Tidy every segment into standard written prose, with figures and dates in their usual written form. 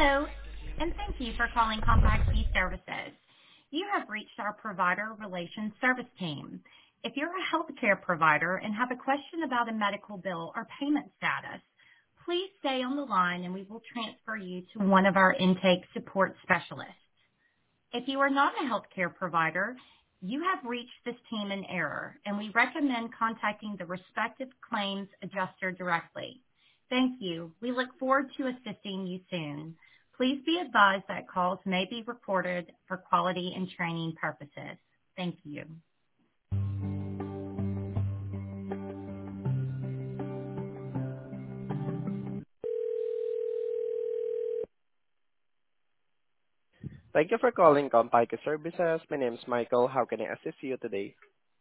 Hello, and thank you for calling Compact Key Services. You have reached our provider relations service team. If you're a healthcare provider and have a question about a medical bill or payment status, please stay on the line and we will transfer you to one of our intake support specialists. If you are not a healthcare provider, you have reached this team in error, and we recommend contacting the respective claims adjuster directly. Thank you. We look forward to assisting you soon. Please be advised that calls may be recorded for quality and training purposes. Thank you. Thank you for calling Compike Services. My name is Michael. How can I assist you today?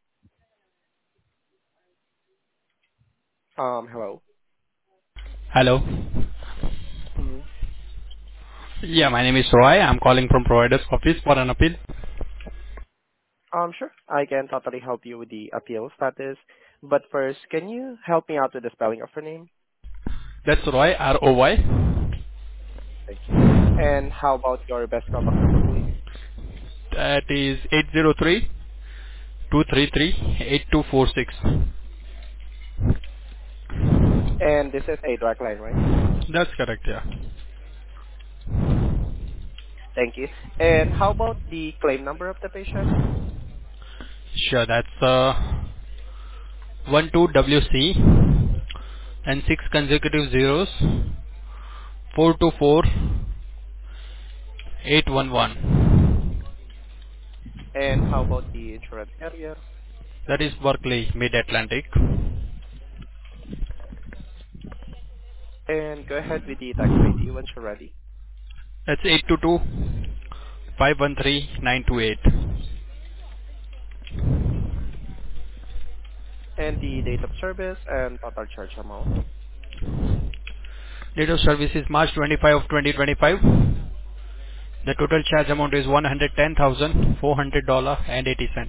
Hello. Hello. Mhm. Yeah, my name is Roy. I'm calling from provider's office for an appeal. Sure. I can totally help you with the appeal status. But first, can you help me out with the spelling of your name? That's Roy, R-O-Y. Thank you. And how about your best contact number, please? That is 803-233-8246. And this is a direct line, right? That's correct, yeah. Thank you. And how about the claim number of the patient? Sure, that's 12WC and 6 consecutive zeros, 424811. And how about the insurance carrier? That is Berkeley, Mid-Atlantic. And go ahead with the tax ID once you're ready. That's 822-513-928. And the date of service and total charge amount. Date of service is March 25 of 2025. The total charge amount is $110,400.80.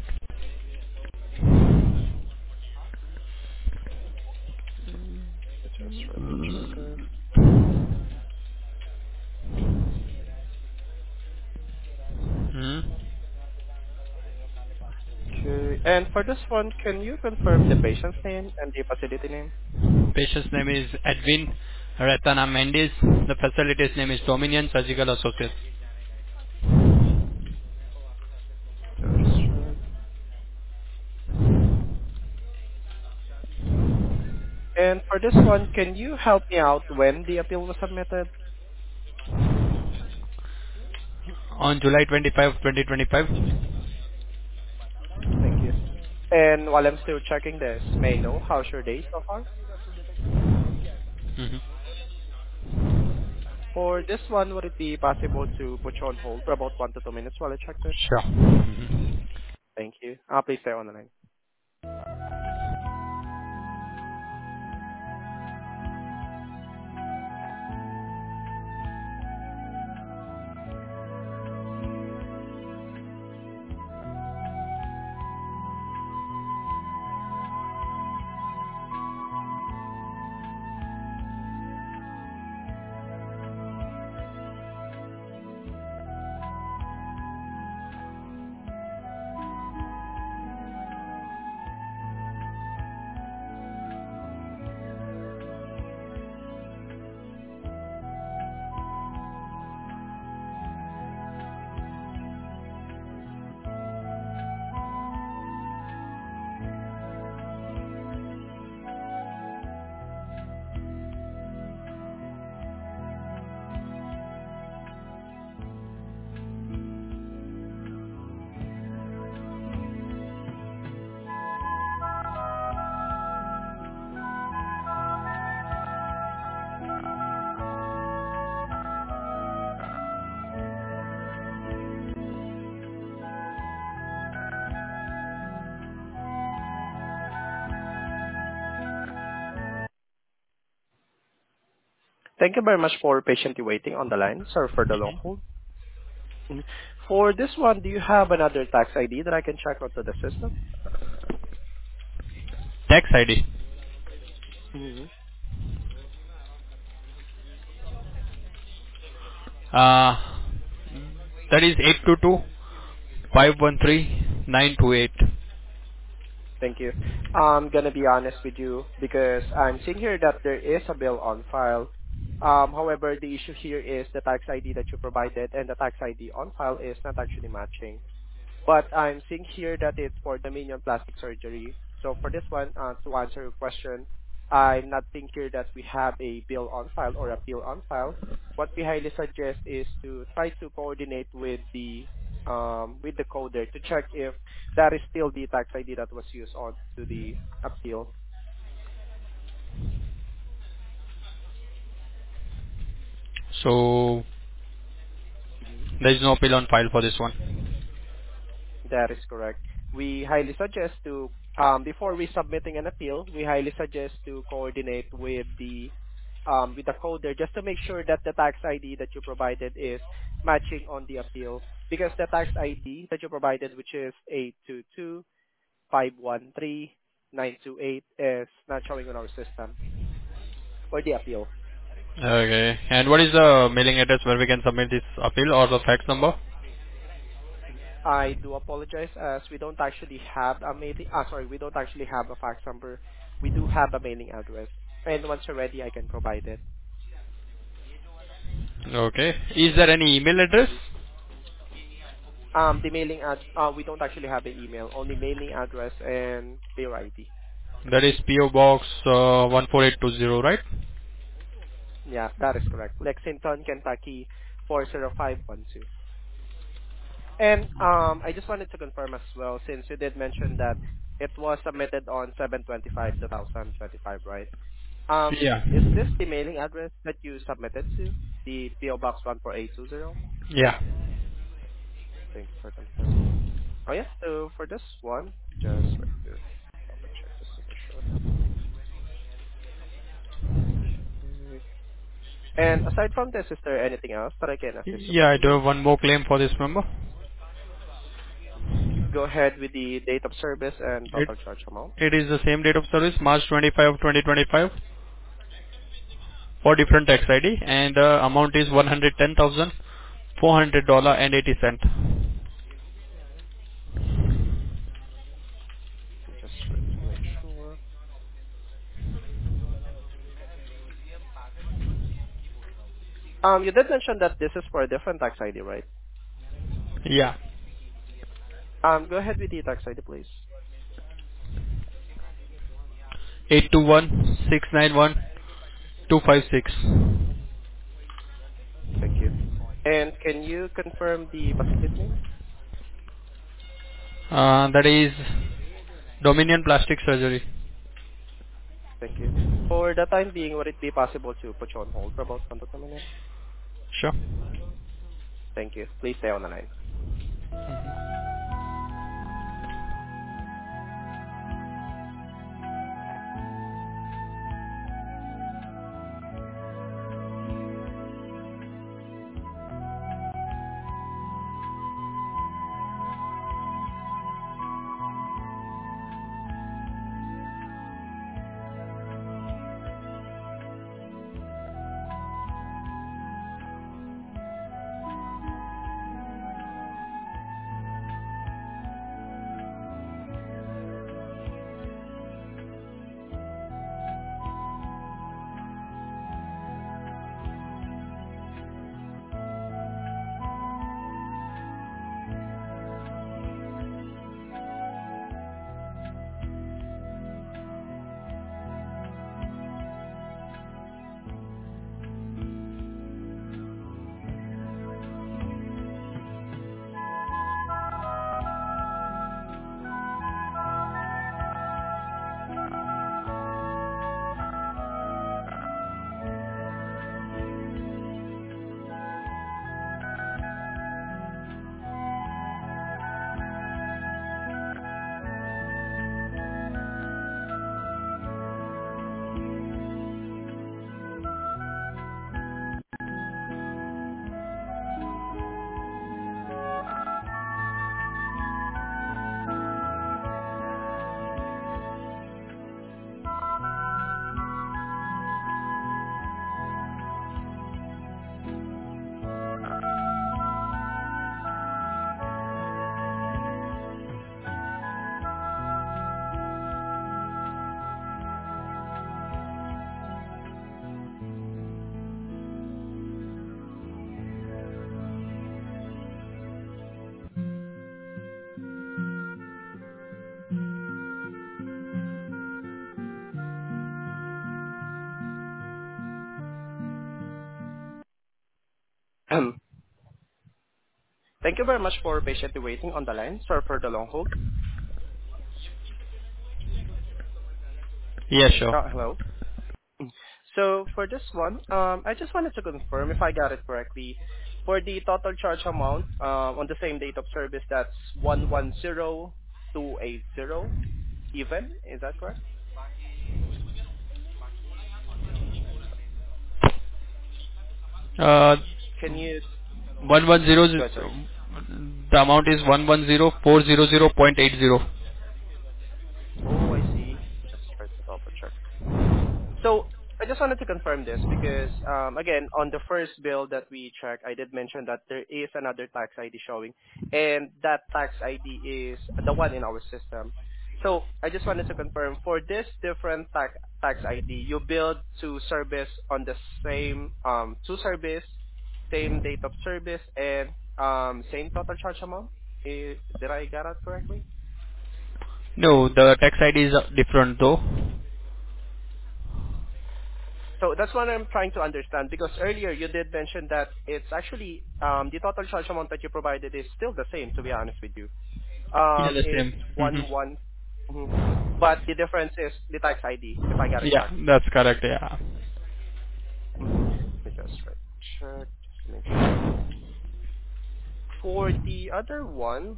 Just let me check. Hmm. Okay. And for this one, can you confirm the patient's name and the facility name? Patient's name is Edwin Retana Mendes. The facility's name is Dominion Surgical Associates. Just check. And for this one, can you help me out when the appeal was submitted? On July 25, 2025. Thank you. And while I'm still checking this, may I know how's your day so far? Hmm. For this one, would it be possible to put you on hold for about 1 to 2 minutes while I check this? Sure. Mhm. Thank you. Please stay on the line. Thank you very much for patiently waiting on the line. Sorry for the long hold. Mhm. For this one, do you have another tax ID that I can check onto the system? Tax ID. Mhm. Uh, that is 822-513-928. Thank you. I'm gonna be honest with you because I'm seeing here that there is a bill on file. However, the issue here is the tax ID that you provided and the tax ID on file is not actually matching. But I'm seeing here that it's for Dominion Plastic Surgery. So for this one, to answer your question, I'm not seeing here that we have a bill on file or a bill on file. What we highly suggest is to try to coordinate with the coder to check if that is still the tax ID that was used on to the appeal. So Mhm. there is no appeal on file for this one. That is correct. We highly suggest to, before we submitting an appeal, we highly suggest to coordinate with the coder just to make sure that the tax ID that you provided is matching on the appeal. Because the tax ID that you provided, which is 822-513-928, is not showing on our system for the appeal. Okay. And what is the mailing address where we can submit this appeal or the fax number? I do apologize as we don't actually have a we don't actually have a fax number. We do have a mailing address. And once you're ready, I can provide it. Okay. Is there any email address? We don't actually have an email, only mailing address and their ID. That is PO Box 14820, right? Yeah, that is correct. Lexington, Kentucky, 40512. And I just wanted to confirm as well, since you did mention that it was submitted on 7/25/2025, right? Yeah. Is this the mailing address that you submitted to, the PO Box 14820? Yeah. Thank you for confirming. Oh yeah, so for this one, just right to double check this to be sure. Okay. And aside from this, is there anything else that I can assist you Yeah, I do further? have one more claim for this member. Go ahead with the date of service and It total charge amount. it is the same date of service, March 25 of 2025, for different tax ID, and the amount is $110,400.80. Just try to make sure. You did mention that this is for a different tax ID, right? Yeah. Go ahead with the tax ID, please. 821-691-256. Thank you. And can you confirm the facility name? That is Dominion Plastic Surgery. Thank you. For the time being, would it be possible to put you on hold for about 1 to 2 minutes? Sure. Thank you. Please stay on the line. Thank you very much for patiently waiting on the line. Sorry for the long hold. Yeah, sure. Hello. So for this one, I just wanted to confirm if I got it correctly. For the total charge amount, on the same date of service, that's 110280 even. Is that correct? Uh, Can you... 110, Go ahead, sorry. the amount is 110400.80. Oh, I see. Just try to double check. So I just wanted to confirm this because, again, on the first bill that we checked, I did mention that there is another tax ID showing, and that tax ID is the one in our system. So I just wanted to confirm, for this different tax ID, you billed to service on the same, to service, same date of service, and same total charge amount? Did I get that correctly? No, the tax ID is different though. So that's what I'm trying to understand, because earlier you did mention that it's actually the total charge amount that you provided is still the same, to be honest with you. Yeah, the It's same. one one, mhm. But the difference is the tax ID, if I got it Yeah, correctly. that's correct. Yeah. Mhm. Let me just check just to make sure. For the other one,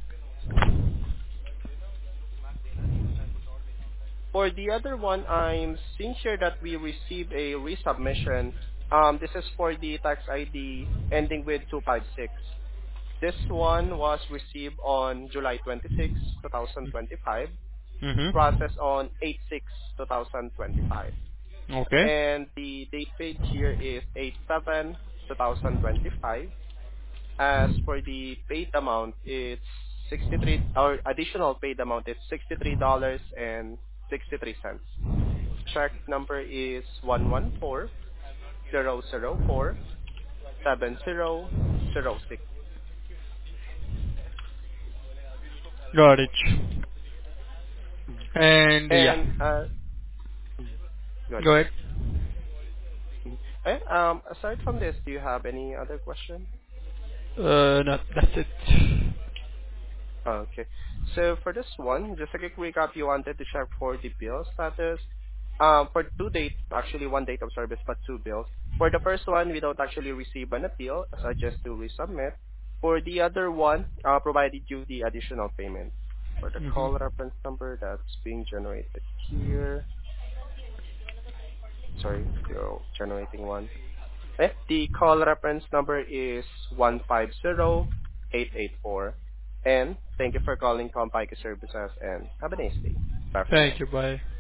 I'm seeing here that we received a resubmission. This is for the tax ID ending with 256. This one was received on July 26, 2025, Mm-hmm. processed on 8/6, 2025. Okay. And the date paid here is 8/7, 2025. As for the paid amount, it's 63, or additional paid amount, it's $63.63. Check number is 114-004-7006. Got it. And yeah, And, good. go ahead. Mhm. Aside from this, do you have any other question? No, that's it. Okay. So for this one, just a quick recap, you wanted to check for the bill status. For two dates, actually one date of service, but two bills. For the first one, we don't actually receive an appeal, so I just to resubmit. For the other one, provided you the additional payment. For the Mm-hmm. call reference number that's being generated here. Sorry, still generating one. The call reference number is 150884. And thank you for calling Compike Services, and have a nice day. Bye for now. Thank you. Bye.